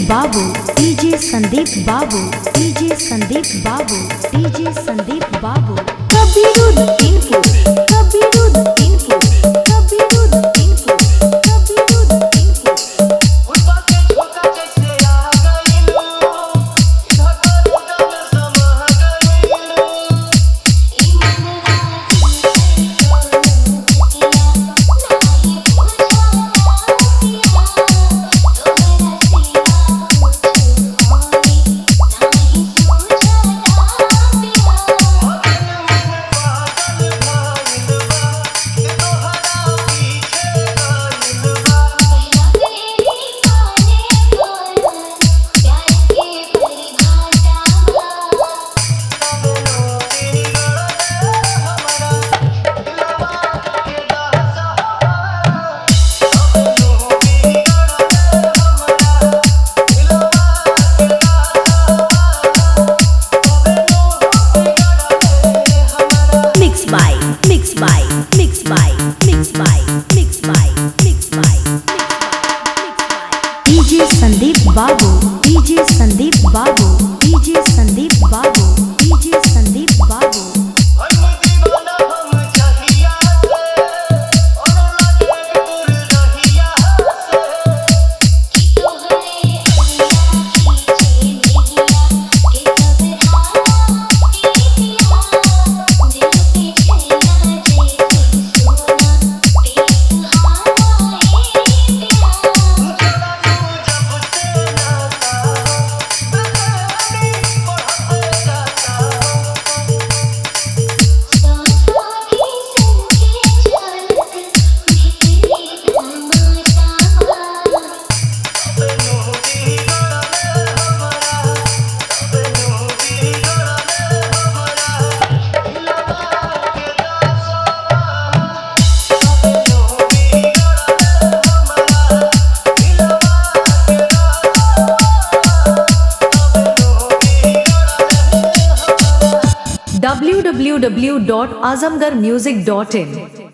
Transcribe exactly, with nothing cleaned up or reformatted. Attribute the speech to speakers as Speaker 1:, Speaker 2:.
Speaker 1: Babu, DJ Sandeep Babu, DJ Sandeep Babu, DJ Sandeep Babu. Kabiruddinpur, Kabiruddinpur, Kabiruddinpur, Kabiruddinpur. Mix by, mix by, mix by, mix by, mix by, mix by, mix by। DJ Sandeep Babu, DJ Sandeep Babu, DJ Sandeep Babu, DJ Sandeep Babu. w w w dot azamgarmusic dot in